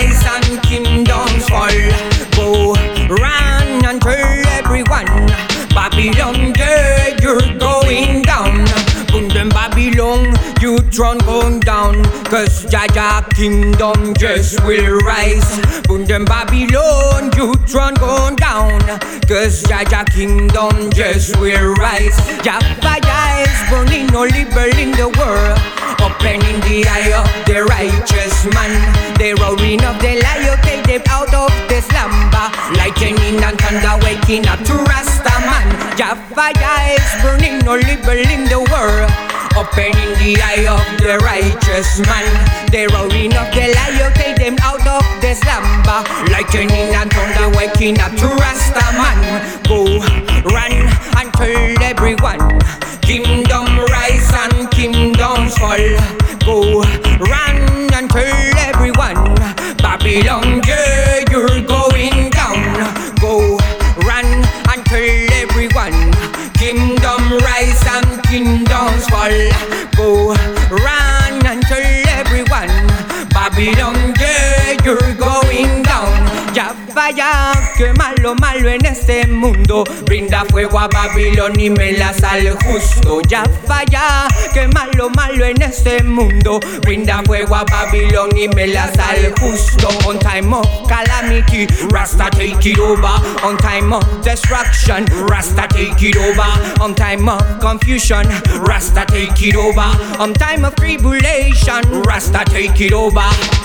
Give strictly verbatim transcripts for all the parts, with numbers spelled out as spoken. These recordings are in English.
rise and kingdoms fall. Go run and tell everyone, Babylon, yeah, you're going down. Boom, Babylon, you throne going down. Cause Jaja kingdom just will rise. Boom, Babylon, you throne going down. Cause Jaja kingdom just will rise. Jaffa is burning, only burning the world. Opening the eye of the righteous man. The roaring of the lion, take them out of the slumber. Lightning and thunder waking up to Rasta man. Jaffa is burning, only burning the world. Opening the eye of the righteous man. The roaring of the lion, take them out of the slumber. Lightning and thunder waking up to Rasta man. Go run and tell everyone, kingdom rise and kingdoms fall. Go run and tell everyone, Babylon, yeah, you're going down. Go run and tell everyone, kingdom rise and kingdoms fall. Go run and tell everyone, Babylon, yeah, you're going down. Ya vaya, que malo, malo en este mundo. Brinda fuego a Babilón y melas al justo. Ya vaya, que malo, malo en este mundo. Brinda fuego a Babilón y melas al justo. On time of calamity, Rasta take it over. On time of destruction, Rasta take it over. On time of confusion, Rasta take it over. On time of tribulation, Rasta take it over.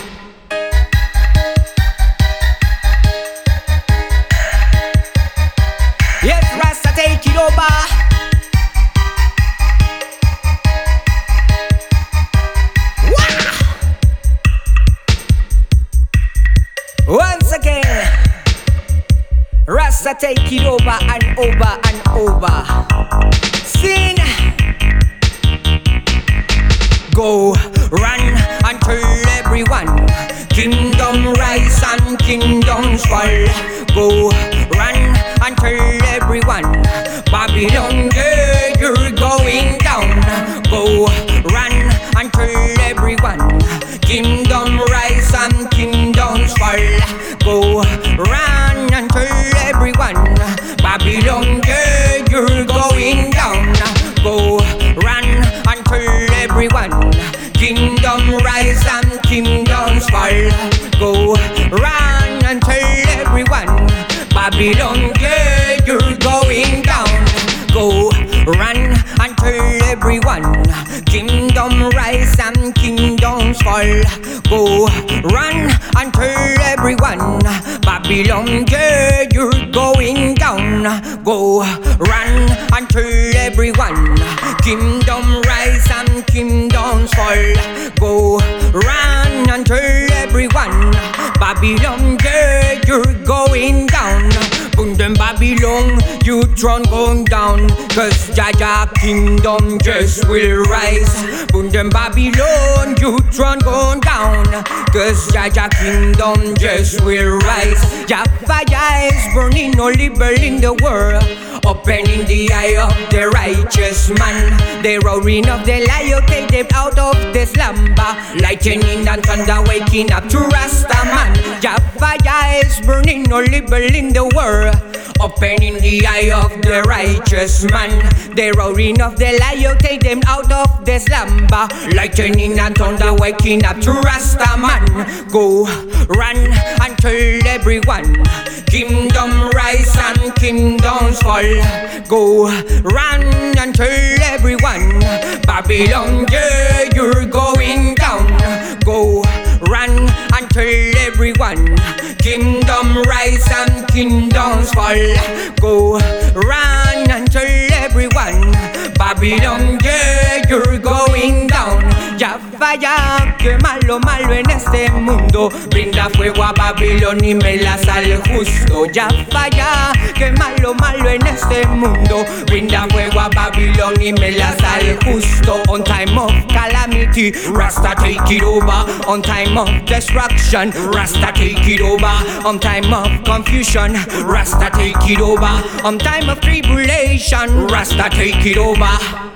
Yes, Rasta take it over. Wah! Once again, Rasta take it over and over and over. Sing. Go run and tell everyone, kingdom rise and kingdoms fall. Go run and tell everyone, Babylon, yeah, you're going down. Go run and tell everyone, kingdom rise and kingdoms fall. Go run and tell everyone, Babylon, yeah, you're going down. Go run and tell everyone, kingdom rise and kingdoms fall. Go run and tell everyone, Babylon, yeah, you're going down. Go run and tell everyone, kingdom rise and kingdoms fall. Go run and tell everyone, Babylon, yeah, you're going down. Go run and tell everyone, kingdom rise and kingdoms fall. Go run and tell everyone, Babylon, yeah, you're going down. Boom, Babylon, you throne going down. Cause Jaja kingdom just will rise. Boom, Babylon, you throne going down. Cause Jaja kingdom just will rise. Jaffa is burning, only burning the world. Opening the eye of the righteous man. The roaring of the lion, take them out of the slumber. Lightning and thunder waking up to Rasta man. Jaffa is burning, only burning the world. Opening the eye of the righteous man. The roaring of the lion, take them out of the slumber. Lightning and thunder waking up to Rasta man. Go run and tell everyone, kingdom rise and kingdoms fall. Go run and tell everyone, Babylon, yeah, you're going down. Go run and tell everyone, kingdom rise and kingdoms fall. Go run and tell everyone, Babylon, yeah, you're going down. Ya vaya, que malo, malo en este mundo. Brinda fuego a Babilón y melas al justo. Ya vaya, que malo, malo en este mundo. Brinda fuego a Babilón y melas al justo. On time of calamity, Rasta take it over. On time of destruction, Rasta take it over. On time of confusion, Rasta take it over. On time of tribulation, Rasta take it over.